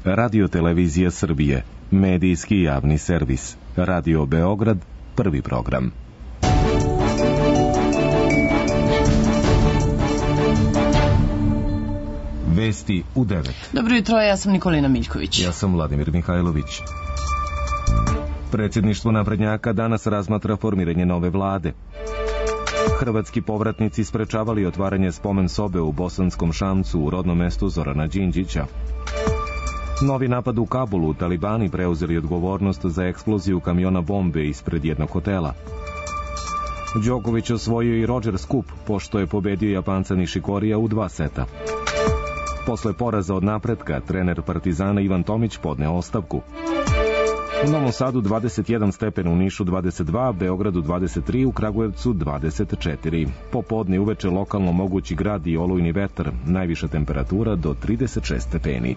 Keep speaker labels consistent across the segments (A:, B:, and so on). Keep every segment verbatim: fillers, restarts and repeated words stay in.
A: Radio Televizija Srbije, medijski javni servis. Radio Beograd, prvi program. Vesti u devet.
B: Dobro jutro, ja sam Nikolina Miljković.
A: Ja sam Vladimir Mihajlović. Predsjedništvo naprednjaka danas razmatra formiranje nove vlade. Hrvatski povratnici sprečavali otvaranje spomen sobe u Bosanskom Šamcu u rodnom mestu Zorana Đinđića. Novi napad u Kabulu, talibani preuzeli odgovornost za eksploziju kamiona bombe ispred jednog hotela. Đoković osvojio i Rogers Cup, pošto je pobedio Japanca Nishikorija u dva seta. Posle poraza od Napretka, trener Partizana Ivan Tomić podneo ostavku. U Novom Sadu dvadeset jedan stepena, u Nišu dvadeset dva, Beogradu dvadeset tri, u Kragujevcu dvadeset četiri. Popodne uveče lokalno mogući grad i olujni vetar, najviša temperatura do trideset šest stepeni.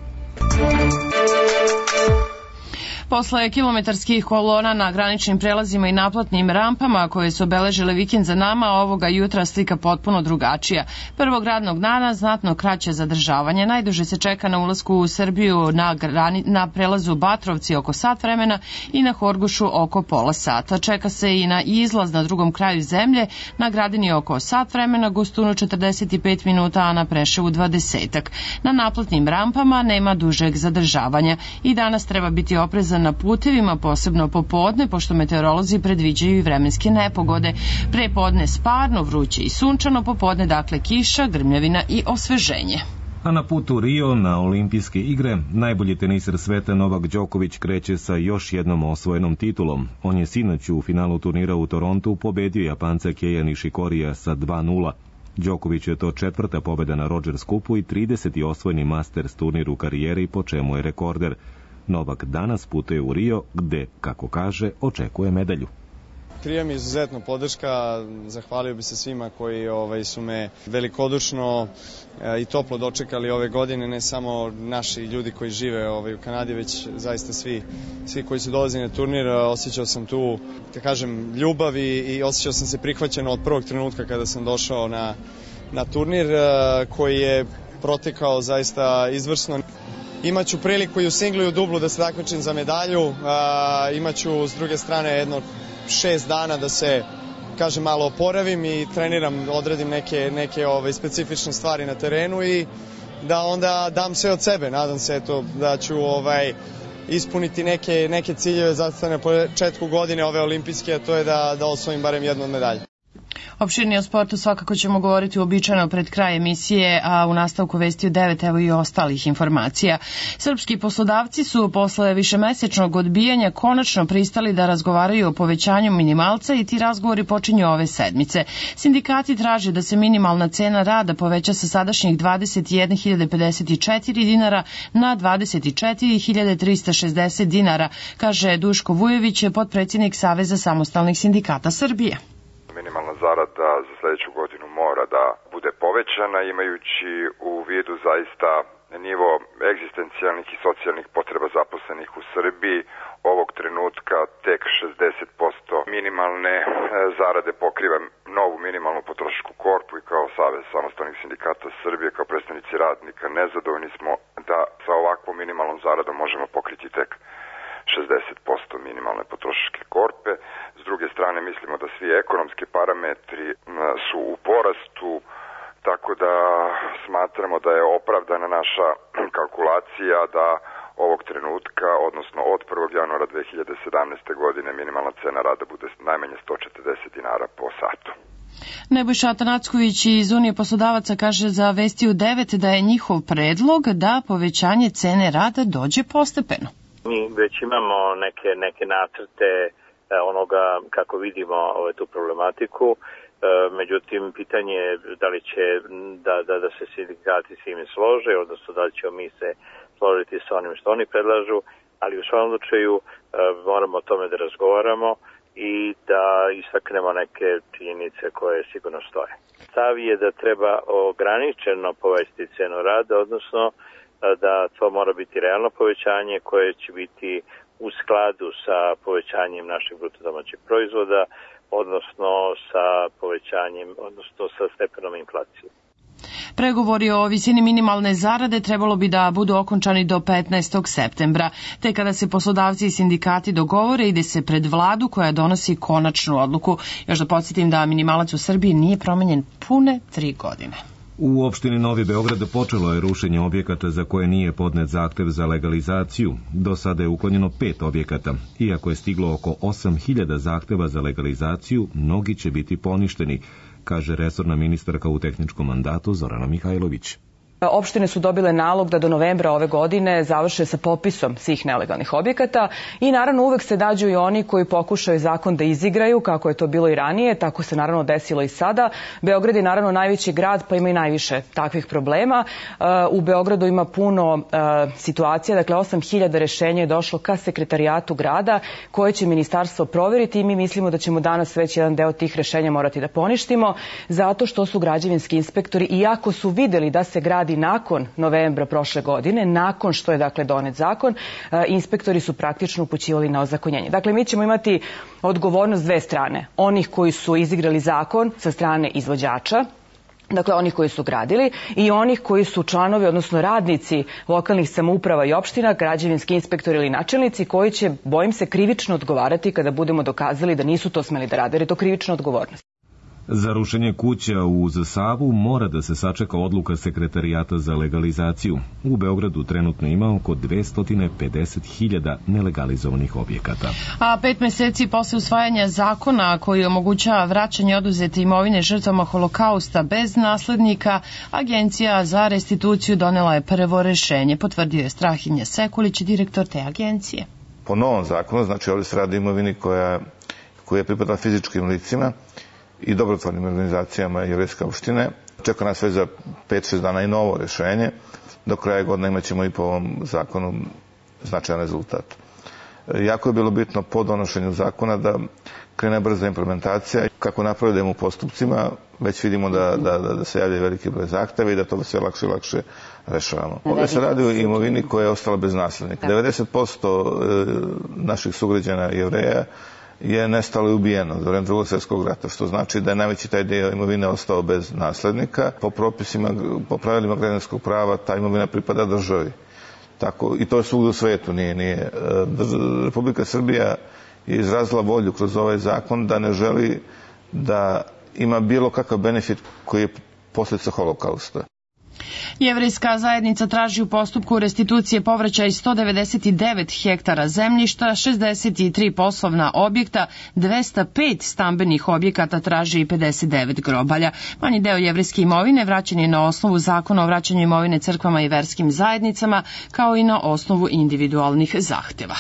B: Posle kilometarskih kolona na graničnim prelazima i naplatnim rampama koje su obeležile vikend za nama, ovoga jutra slika potpuno drugačija. Prvog radnog dana znatno kraće zadržavanje. Najduže se čeka na ulasku u Srbiju na, grani, na prelazu Batrovci oko sat vremena i na Horgošu oko pola sata. Čeka se i na izlaz na drugom kraju zemlje, na Gradini oko sat vremena, Gustunu četrdeset pet minuta, a na Preševu dvadesetak. Na naplatnim rampama nema dužeg zadržavanja i danas treba biti oprezan na putevima, posebno popodne, pošto meteorolozi predviđaju i vremenske nepogode. Pre podne sparno, vruće i sunčano, popodne dakle kiša, grmljavina i osveženje.
A: A na putu Rio na olimpijske igre, najbolji teniser sveta Novak Đoković kreće sa još jednom osvojenom titulom. On je sinoć u finalu turnira u Torontu pobedio Japanca Keija Nishikorija sa dva nula. Đoković je to četvrta pobeda na Rogers Cupu i trideseti osvojeni Masters turnir u karijeri, po čemu je rekorder. Novak danas putuje u Rio, gde, kako kaže, očekuje medalju.
C: Krija mi izuzetno podrška, zahvalio bi se svima koji ovaj, su me velikodušno e, i toplo dočekali ove godine, ne samo naši ljudi koji žive ovaj, u Kanadi, već zaista svi, svi koji su dolazili na turnir. Osjećao sam tu, da kažem, ljubav i, i osjećao sam se prihvaćeno od prvog trenutka kada sam došao na, na turnir, e, koji je protekao zaista izvrsno. Imaću priliku i u singlu i u dublu da se takmičim za medalju, a, imaću s druge strane jedno šest dana da se, kažem, malo oporavim i treniram, odradim neke, neke ove, specifične stvari na terenu i da onda dam sve od sebe. Nadam se eto, da ću ovaj, ispuniti neke, neke ciljeve zacrtane na početku godine ove olimpijske, a to je da, da osvojim barem jednu od medalja.
B: Opširnije o sportu svakako ćemo govoriti uobičajeno pred kraj emisije, a u nastavku vesti u devet evo i ostalih informacija. Srpski poslodavci su posle višemesečnog odbijanja konačno pristali da razgovaraju o povećanju minimalca i ti razgovori počinju ove sedmice. Sindikati traže da se minimalna cena rada poveća sa sadašnjih dvadeset jedne hiljade pedeset četiri dinara na dvadeset četiri hiljade trista šezdeset dinara, kaže Duško Vujović, potpredsjednik Saveza samostalnih sindikata Srbije.
D: Minimalna zarada za sljedeću godinu mora da bude povećana, imajući u vidu zaista nivo egzistencijalnih i socijalnih potreba zaposlenih u Srbiji. Ovog trenutka tek šezdeset posto minimalne zarade pokriva novu minimalnu potrošačku korpu i kao Savez samostalnih sindikata Srbije, kao predstavnici radnika, nezadovoljni smo da sa ovakvom minimalnom zaradom možemo pokriti tek šezdeset posto minimalne potrošačke korpe. S druge strane, mislimo da svi ekonomski parametri su u porastu, tako da smatramo da je opravdana naša kalkulacija da ovog trenutka, odnosno od prvog januara dve hiljade sedamnaeste. godine, minimalna cena rada bude najmanje sto četrdeset dinara po satu.
B: Nebojša Atanacković iz Unije poslodavaca kaže za Vesti u devet da je njihov predlog da povećanje cene rada dođe postepeno.
E: Mi već imamo neke, neke nacrte onoga kako vidimo ovaj, tu problematiku, e, međutim pitanje je da li će da, da, da se sindikati s njim slože, odnosno da li ćemo mi se složiti sa onim što oni predlažu, ali u svom slučaju e, moramo o tome da razgovaramo i da istaknemo neke činjenice koje sigurno stoje. Stav je da treba ograničeno povećati cenu rada, odnosno da to mora biti realno povećanje koje će biti u skladu sa povećanjem našeg bruto domaćeg proizvoda, odnosno sa povećanjem, odnosno sa stepenom inflacije.
B: Pregovori o visini minimalne zarade trebalo bi da budu okončani do petnaestog septembra, te kada se poslodavci i sindikati dogovore ide se pred vladu koja donosi konačnu odluku. Još da podsjetim da minimalac u Srbiji nije promenjen pune tri godine.
A: U opštini Novi Beograd počelo je rušenje objekata za koje nije podnet zahtev za legalizaciju. Do sada je uklonjeno pet objekata. Iako je stiglo oko osam hiljada zahteva za legalizaciju, mnogi će biti poništeni, kaže resorna ministarka u tehničkom mandatu Zorana Mihajlović.
F: Opštine su dobile nalog da do novembra ove godine završe sa popisom svih nelegalnih objekata i naravno uvek se nađu i oni koji pokušaju zakon da izigraju, kako je to bilo i ranije, tako se naravno desilo i sada. Beograd je naravno najveći grad, pa ima i najviše takvih problema. U Beogradu ima puno situacija, dakle osam hiljada rešenja je došlo ka sekretarijatu grada koje će ministarstvo proveriti i mi mislimo da ćemo danas već jedan deo tih rešenja morati da poništimo, zato što su građevinski inspektori, iako su videli da se gradi nakon novembra prošle godine, nakon što je dakle donet zakon, inspektori su praktično upućivali na ozakonjenje. Dakle, mi ćemo imati odgovornost dve strane. Onih koji su izigrali zakon sa strane izvođača, dakle onih koji su gradili, i onih koji su članovi, odnosno radnici lokalnih samouprava i opština, građevinski inspektori ili načelnici, koji će, bojim se, krivično odgovarati kada budemo dokazali da nisu to smeli da rade, jer je to krivična odgovornost.
A: Za rušenje kuća uz Savu mora da se sačeka odluka sekretarijata za legalizaciju. U Beogradu trenutno ima oko dvesta pedeset hiljada nelegalizovanih objekata.
B: A pet meseci posle usvajanja zakona koji omogućava vraćanje oduzete imovine žrtvama holokausta bez naslednika, Agencija za restituciju donela je prvo rešenje, potvrdio je Strahinja Sekulić, direktor te agencije.
G: Po novom zakonu, znači ovdje se radi imovini koja, koja je pripadala fizičkim licima i dobrotvornim organizacijama Jevrejske opštine. Čeka nas već za pet šest dana i novo rešenje. Do kraja godine imat ćemo i po ovom zakonu značajan rezultat. Jako je bilo bitno po donošenju zakona da krene brza implementacija. Kako napredujemo u postupcima, već vidimo da, da, da se javlja veliki broj zahteva i da to sve lakše i lakše rešavamo. Ovdje se radi o imovini koja je ostala bez naslednika. devedeset posto naših sugrađana Jevreja je nestalo i ubijeno za vreme Drugog svjetskog rata, što znači da je najveći taj dio imovine ostao bez naslednika. Po propisima, po pravilima građanskog prava, ta imovina pripada državi. Tako, i to je svugdje u svetu, nije, nije. Republika Srbija je izrazila volju kroz ovaj zakon da ne želi da ima bilo kakav benefit koji je posljedica holokausta.
B: Jevrejska zajednica traži u postupku restitucije povraćaj sto devedeset devet hektara zemljišta, šezdeset tri poslovna objekta, dvesta pet stambenih objekata, traži i pedeset devet grobalja. Manji deo jevrejske imovine vraćen je na osnovu zakona o vraćanju imovine crkvama i verskim zajednicama, kao i na osnovu individualnih zahteva.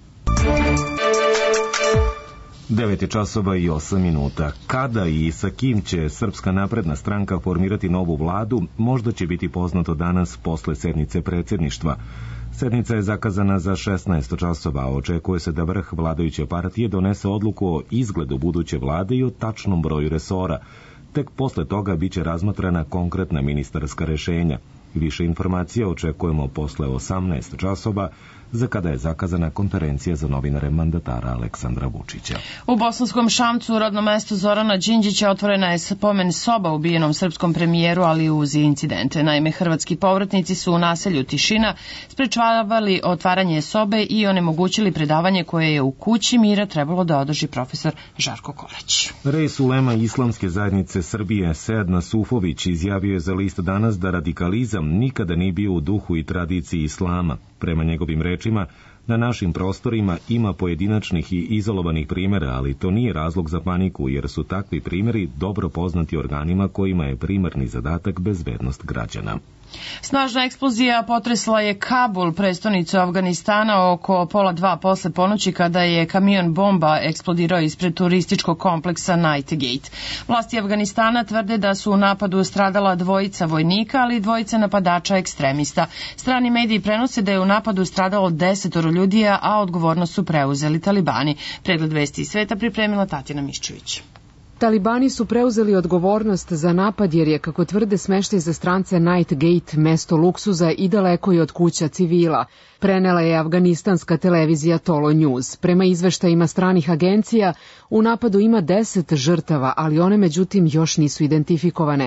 A: devet časova i osam minuta. Kada i sa kim će Srpska napredna stranka formirati novu vladu, možda će biti poznato danas posle sednice predsjedništva. Sednica je zakazana za šesnaest časova, a očekuje se da vrh vladajuće partije donese odluku o izgledu buduće vlade i o tačnom broju resora. Tek posle toga biće razmatrana konkretna ministarska rešenja. Više informacija očekujemo posle osamnaest časova, za kada je zakazana konferencija za novinare mandatara Aleksandra Vučića.
B: U Bosanskom Šamcu, u rodnom mestu Zorana Đinđića, otvorena je spomen soba ubijenom srpskom premijeru, ali uz incidente. Naime, hrvatski povratnici su u naselju Tišina sprečavali otvaranje sobe i onemogućili predavanje koje je u kući mira trebalo da održi profesor Žarko Korać.
A: Rejs ulema Islamske zajednice Srbije Sead Nasufović izjavio je za list Danas da radikalizam nikada nije bio u duhu i tradiciji islama. Prema njegovim rečima, na našim prostorima ima pojedinačnih i izolovanih primjera, ali to nije razlog za paniku, jer su takvi primjeri dobro poznati organima kojima je primarni zadatak bezbednost građana.
B: Snažna eksplozija potresla je Kabul, prestonicu Afganistana, oko pola dva posle ponoći, kada je kamion bomba eksplodirao ispred turističkog kompleksa Nightgate. Vlasti Afganistana tvrde da su u napadu stradala dvojica vojnika, ali i dvojica napadača ekstremista. Strani mediji prenose da je u napadu stradalo desetoro ljudi, a odgovornost su preuzeli talibani. Pregled vesti iz sveta pripremila Tatjana Miščević.
H: Talibani su preuzeli odgovornost za napad jer je, kako tvrde, smeštaj za strance Nightgate mesto luksuza i daleko je od kuća civila. Prenela je afganistanska televizija Tolo News. Prema izveštajima stranih agencija, u napadu ima deset žrtava, ali one međutim još nisu identifikovane.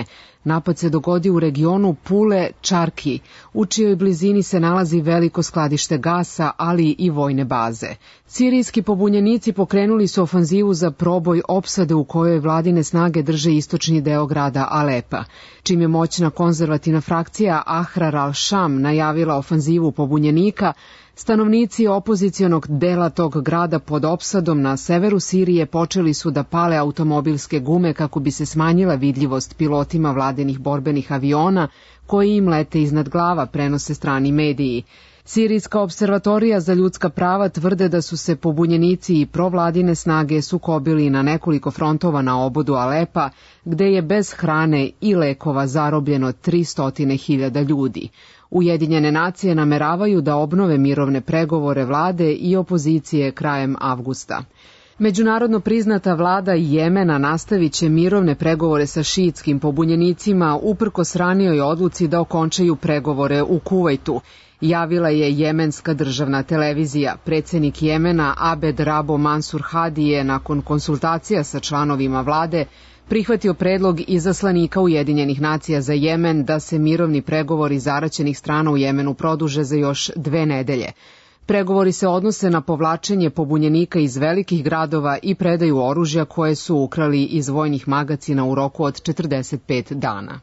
H: Napad se dogodio u regionu Pule Čarki, u čijoj blizini se nalazi veliko skladište gasa, ali i vojne baze. Sirijski pobunjenici pokrenuli su ofanzivu za proboj opsade u kojoj vladine snage drže istočni deo grada Alepa. Čim je moćna konzervativna frakcija Ahrar al-Sham najavila ofanzivu pobunjenika, stanovnici opozicionog dela tog grada pod opsadom na severu Sirije počeli su da pale automobilske gume kako bi se smanjila vidljivost pilotima vladinih borbenih aviona koji im lete iznad glava, prenose strani mediji. Sirijska observatorija za ljudska prava tvrde da su se pobunjenici i provladine snage sukobili na nekoliko frontova na obodu Alepa, gde je bez hrane i lekova zarobljeno tristo hiljada ljudi. Ujedinjene nacije nameravaju da obnove mirovne pregovore vlade i opozicije krajem avgusta. Međunarodno priznata vlada Jemena nastavit će mirovne pregovore sa šiitskim pobunjenicima uprkos ranijoj odluci da okončaju pregovore u Kuvajtu, javila je jemenska državna televizija. Predsednik Jemena Abed Rabo Mansur Hadi je nakon konsultacija sa članovima vlade prihvatio predlog izaslanika Ujedinjenih nacija za Jemen da se mirovni pregovori zaraćenih strana u Jemenu produže za još dve nedelje. Pregovori se odnose na povlačenje pobunjenika iz velikih gradova i predaju oružja koje su ukrali iz vojnih magacina u roku od četrdeset pet dana.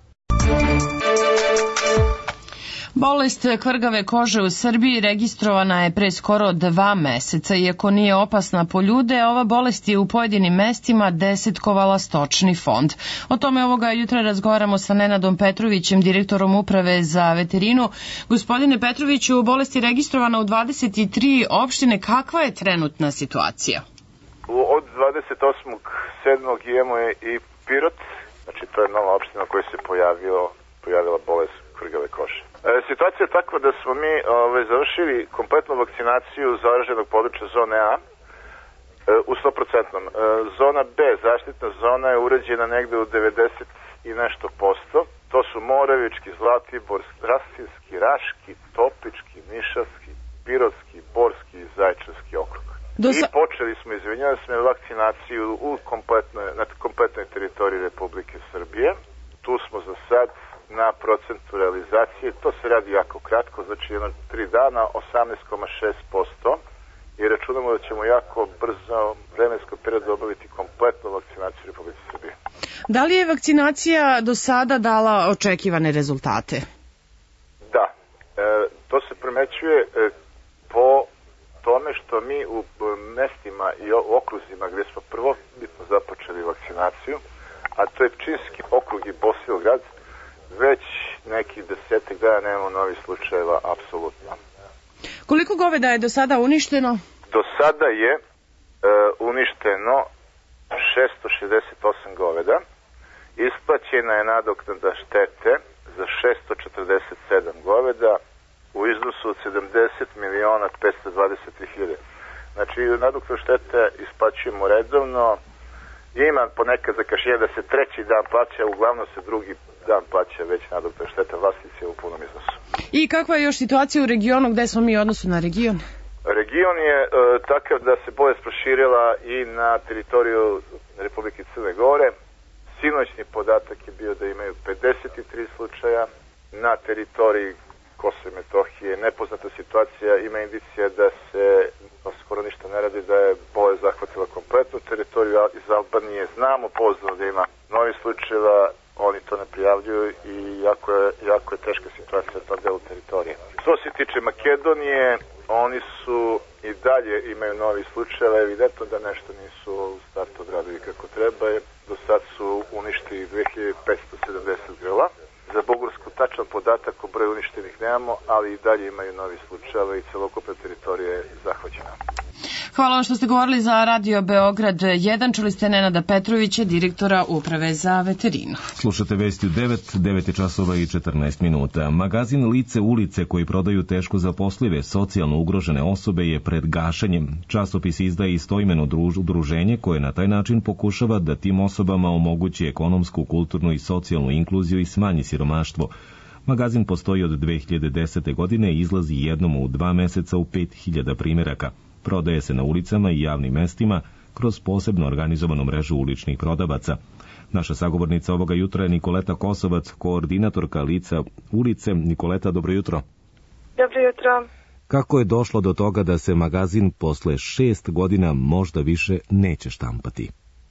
B: Bolest kvrgave kože u Srbiji registrovana je pre skoro dva meseca. Iako nije opasna po ljude, ova bolest je u pojedinim mestima desetkovala stočni fond. O tome ovoga jutra razgovaramo sa Nenadom Petrovićem, direktorom Uprave za veterinu. Gospodine Petroviću, bolest je registrovana u dvadeset tri opštine. Kakva je trenutna situacija?
I: Od dvadeset osmog sedmog imamo je i Pirot, znači to je nova opština u kojoj se pojavio, pojavila bolest kvrgave kože. E, situacija je takva da smo mi ove, završili kompletnu vakcinaciju zaraženog područja zone A e, u sto posto. E, zona B, zaštitna zona, je urađena negde u devedeset i nešto posto. To su Moravički, Zlatibor, Rasinski, Raški, Toplički, Nišavski, Pirotski, Borski i Zaječarski okrug. Dosa... I počeli smo, izvinjali smo, vakcinaciju u kompletnoj, na kompletnoj teritoriji Republike Srbije. Tu smo za sad na procentu realizacije, to se radi jako kratko, znači jedno tri dana, osamnaest zarez šest posto i računamo da ćemo jako brzo vremensko periodu obaviti kompletnu vakcinaciju Republike Srbije.
B: Da li je vakcinacija do sada dala očekivane rezultate?
I: Da, e, to se primećuje e, po tome što mi u mestima i okruzima gdje smo prvo bitno započeli vakcinaciju, a to je Pčinjski okrug i Bosilegrad, već nekih desetak dana nemamo novih slučajeva, apsolutno.
B: Koliko goveda je do sada uništeno?
I: Do sada je e, uništeno šesto šezdeset osam goveda, isplaćena je nadoknada štete za šesto četrdeset sedam goveda u iznosu od sedamdeset miliona petsto dvadeset hiljada. Znači, nadoknadu štete isplaćujemo redovno, ima ponekad zakašnjenja da se treći dan plaća, uglavnom se drugi dan plaća već nadoknada štete vlasnici u punom iznosu.
B: I kakva je još situacija u regionu, gde smo mi u odnosu na region?
I: Region je e, takav da se bolest proširila i na teritoriju Republike Crne Gore. Sinoćni podatak je bio da imaju pedeset tri slučaja na teritoriji Kosova i Metohije. Nepoznata situacija, ima indicija da se skoro ništa ne radi, da je bolest zahvatila kompletnu teritoriju iz Albanije. Znamo pouzdano da ima novi slučajeva, oni to ne prijavljuju i jako je, jako je teška situacija na tom delu teritorije. Što se tiče Makedonije, oni su i dalje imaju novi slučajeva, evidentno da nešto nisu u startu odradili kako treba. Do sad su uništili dve hiljade petsto sedamdeset grla. Za Bugarsku tačan podatak o broju uništenih nemamo, ali i dalje imaju novi slučajeva i celokupna teritorija je zahvaćena.
B: Hvala vam što ste govorili za Radio Beograd jedan. Čuli ste Nenada Petrovića, direktora Uprave za veterinu.
A: Slušate vesti u devet, devet je časova i četrnaest minuta. Magazin Lice ulice koji prodaju teško zaposlive, socijalno ugrožene osobe je pred gašenjem. Časopis izdaje istoimeno udruženje koje na taj način pokušava da tim osobama omogući ekonomsku, kulturnu i socijalnu inkluziju i smanji siromaštvo. Magazin postoji od dve hiljade desete. godine i izlazi jednom u dva meseca u pet hiljada primjeraka. Prodaje se na ulicama i javnim mestima kroz posebno organizovanu mrežu uličnih prodavaca. Naša sagovornica ovoga jutra je Nikoleta Kosovac, koordinatorka Lica ulice. Nikoleta, dobro jutro.
J: Dobro jutro.
A: Kako je došlo do toga da se magazin posle šest godina možda više neće štampati?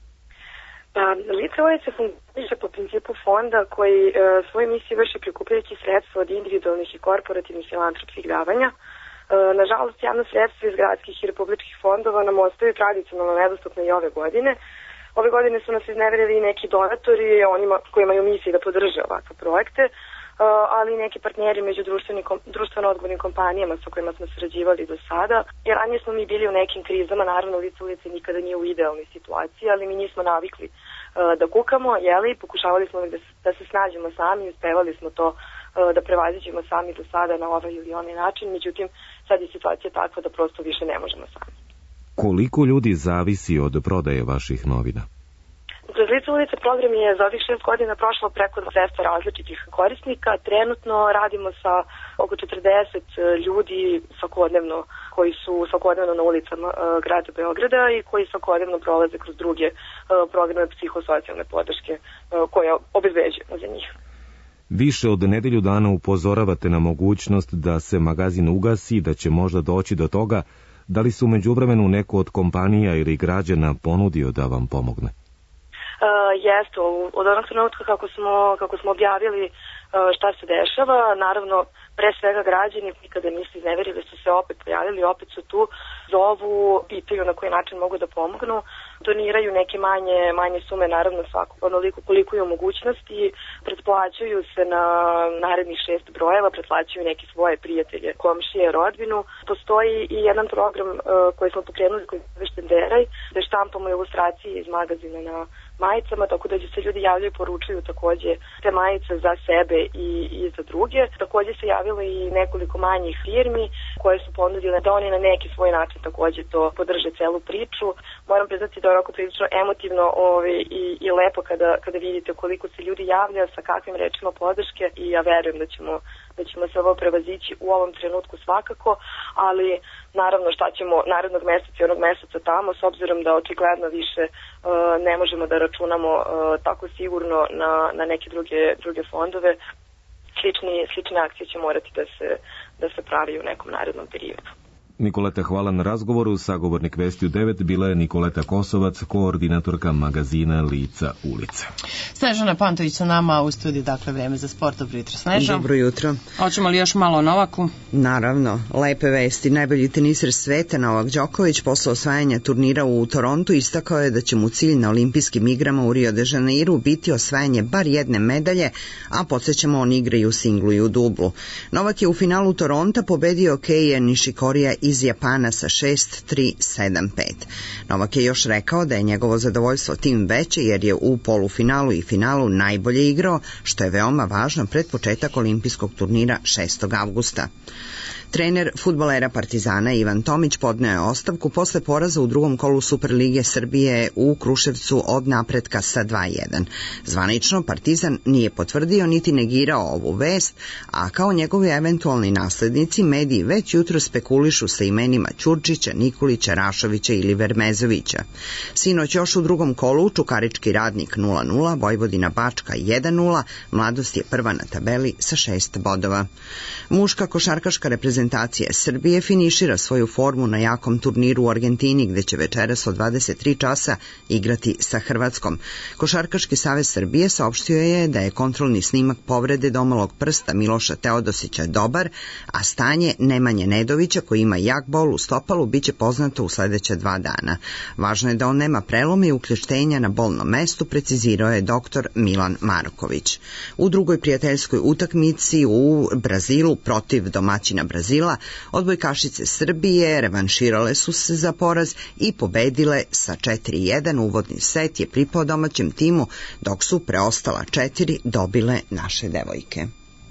J: Pa, Lice ulice funkcioniše po principu fonda koji e, svoju misiju vrši prikupljajući sredstva od individualnih i korporativnih filantropskih davanja. E, nažalost, javno sredstva iz gradskih i republičkih fondova nam ostaju tradicionalno nedostupne i ove godine. Ove godine su nas izneverili i neki donatori, onima koji imaju misiju da podrže ovakve projekte, ali i neki partneri među društveno odgovornim kompanijama sa kojima smo sarađivali do sada. Jer ranije smo mi bili u nekim krizama, naravno Lice ulice nikada nije u idealnoj situaciji, ali mi nismo navikli da kukamo, jeli, pokušavali smo da se, da se snađemo sami, uspevali smo to da prevaziđemo sami do sada na ovaj ili onaj način, međutim sad je situacija takva da prosto više ne možemo sami.
A: Koliko ljudi zavisi od prodaje vaših novina?
J: Kroz Lice ulice program je za ovih šest godina prošlo preko dvesta različitih korisnika. Trenutno radimo sa oko četrdeset ljudi svakodnevno koji su svakodnevno na ulicama uh, grada Beograda i koji svakodnevno prolaze kroz druge uh, programe psihosocijalne podrške uh, koje obezbeđujemo za njih.
A: Više od nedelju dana upozoravate na mogućnost da se magazin ugasi, da će možda doći do toga. Da li su međuvremenu neko od kompanija ili građana ponudio da vam pomogne?
J: Uh, jeste, od onog trenutka kako smo, kako smo objavili uh, šta se dešava, naravno, pre svega građani, kada nisu izneverili, su se opet pojavili, opet su tu, zovu, pitaju na koji način mogu da pomognu, doniraju neke manje, manje sume, naravno svako, onoliko koliko je mogućnosti, pretplaćuju se na narednih šest brojeva, pretplaćuju neke svoje prijatelje, komšije, rodbinu. Postoji i jedan program uh, koji smo pokrenuli, koji je Štenderaj, da štampamo ilustracije iz magazina na majicama, tako da se ljudi javljaju i poručuju takođe te majice za sebe i, i za druge. Takođe se javilo i nekoliko manjih firmi koje su ponudile da oni na neki svoj način takođe to podrže celu priču. Moram priznati da je onako prilično emotivno ove, i, i lepo kada, kada vidite koliko se ljudi javlja, sa kakvim rečima podrške i ja verujem da ćemo, da ćemo se ovo prevazići u ovom trenutku svakako, ali naravno šta ćemo narednog meseca i onog meseca tamo, s obzirom da očigledno više uh, ne možemo da računamo uh, tako sigurno na, na neke druge, druge fondove, slični, slične akcije će morati da se, da se pravi u nekom narednom periodu.
A: Nikoleta, hvala na razgovoru. Sagovornik Vesti u devet bila je Nikoleta Kosovac, koordinatorka magazina Lica ulice.
B: Snežana Pantović sa nama u studiju, dakle vreme za sport. Dobro jutro, Sneža.
K: Dobro jutro.
B: Hoćemo li još malo o Novaku?
K: Naravno, lepe vesti. Najbolji teniser sveta Novak Đoković posle osvajanja turnira u Torontu istakao je da će mu cilj na olimpijskim igrama u Rio de Janeiru biti osvajanje bar jedne medalje, a podsjećamo on igra i u singlu i u dublu. Novak je u finalu Toronta pobedio Keija Nishikorija iz Japana sa šest tri sedam pet. Novak je još rekao da je njegovo zadovoljstvo tim veće jer je u polufinalu i finalu najbolje igrao, što je veoma važno pred početak olimpijskog turnira šestog avgusta. Trener fudbalera Partizana Ivan Tomić podneo je ostavku posle poraza u drugom kolu Superlige Srbije u Kruševcu od Napretka sa dva jedan. Zvanično Partizan nije potvrdio niti negirao ovu vest, a kao njegovi eventualni naslednici mediji već jutro spekulišu sa imenima Ćurčića, Nikolića, Rašovića ili Vermezovića. Sinoć još u drugom kolu Čukarički Radnik nula nula, Vojvodina Bačka jedan nula, Mladost je prva na tabeli sa šest bodova. Muška košarkaška reprezentacija Srbije finišira svoju formu na jakom turniru u Argentini, gde će večeras od dvadeset tri časa igrati sa Hrvatskom. Košarkaški savez Srbije saopštio je da je kontrolni snimak povrede domalog prsta Miloša Teodosića dobar, a stanje Nemanje Nedovića, koji ima jak bol u stopalu, biće poznato u sledeća dva dana. Važno je da on nema prelome i ukleštenja na bolnom mestu, precizirao je doktor Milan Marković. U drugoj prijateljskoj utakmici u Brazilu protiv domaćina Brazila odbojkašice Srbije revanširale su se za poraz i pobedile sa četiri jedan. Uvodni set je pripao domaćem timu, dok su preostala četiri dobile naše devojke.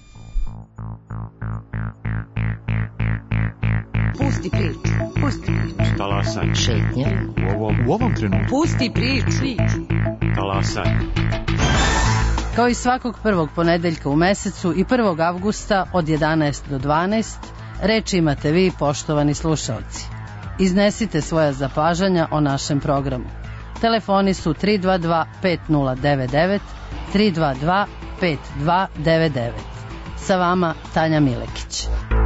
L: Pusti priču, pusti priču.
M: Talasaj.
L: Šetnja.
M: U ovom, u ovom trenutku.
L: Pusti priču.
M: Talasaj.
L: Kao i svakog prvog ponedeljka u mesecu i prvog avgusta od jedanaest do dvanaest, reč imate vi, poštovani slušaoci. Iznesite svoja zapažanja o našem programu. Telefoni su tri dva dva pet nula devet devet, tri dva dva pet dva devet devet. Sa vama Tanja Milekić.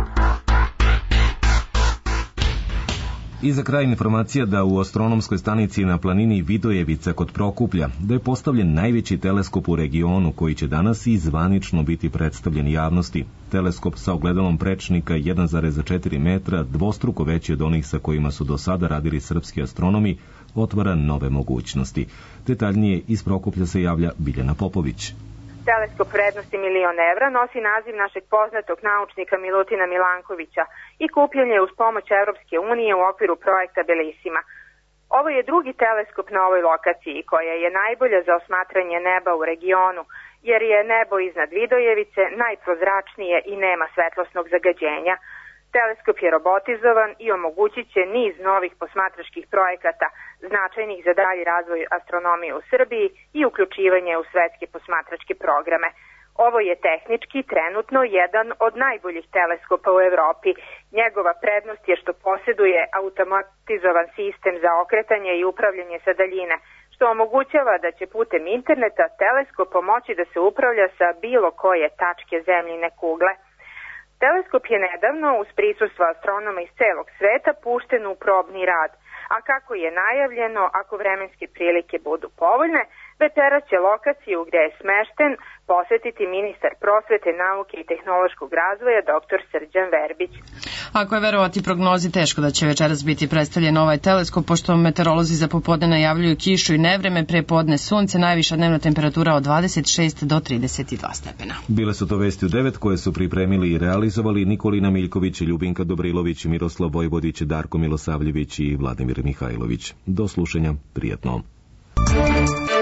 A: I za kraj informacija da u astronomskoj stanici na planini Vidojevica kod Prokuplja da je postavljen najveći teleskop u regionu koji će danas i zvanično biti predstavljen javnosti. Teleskop sa ogledalom prečnika jedan zarez četiri metra, dvostruko veći od onih sa kojima su do sada radili srpski astronomi, otvara nove mogućnosti. Detaljnije iz Prokuplja se javlja Biljana Popović.
N: Teleskop vrednosti milion evra nosi naziv našeg poznatog naučnika Milutina Milankovića i kupljen je uz pomoć Evropske unije u okviru projekta Belissima. Ovo je drugi teleskop na ovoj lokaciji koja je najbolja za osmatranje neba u regionu, jer je nebo iznad Vidojevice najprozračnije i nema svetlosnog zagađenja. Teleskop je robotizovan i omogućit će niz novih posmatračkih projekata značajnih za dalji razvoj astronomije u Srbiji i uključivanje u svetske posmatračke programe. Ovo je tehnički trenutno jedan od najboljih teleskopa u Evropi. Njegova prednost je što posjeduje automatizovan sistem za okretanje i upravljanje sa daljine, što omogućava da će putem interneta teleskop pomoći da se upravlja sa bilo koje tačke zemljine kugle. Teleskop je nedavno, uz prisustvo astronoma iz celog sveta, pušten u probni rad, a kako je najavljeno, ako vremenske prilike budu povoljne, večeras će lokaciju gde je smešten posetiti ministar prosvete, nauke i tehnološkog razvoja dr Srđan Verbić.
B: Ako je verovati prognozi, teško da će večeras biti predstavljen ovaj teleskop, pošto meteorolozi za popodne najavljuju kišu i nevreme, pre podne sunce, najviša dnevna temperatura od dvadeset šest do trideset dva stepena.
A: Bile su to vesti u devet koje su pripremili i realizovali Nikolina Miljković, Ljubinka Dobrilović, Miroslav Vojvodić, Darko Milosavljević i Vladimir Mihajlović. Do slušanja, prijatno.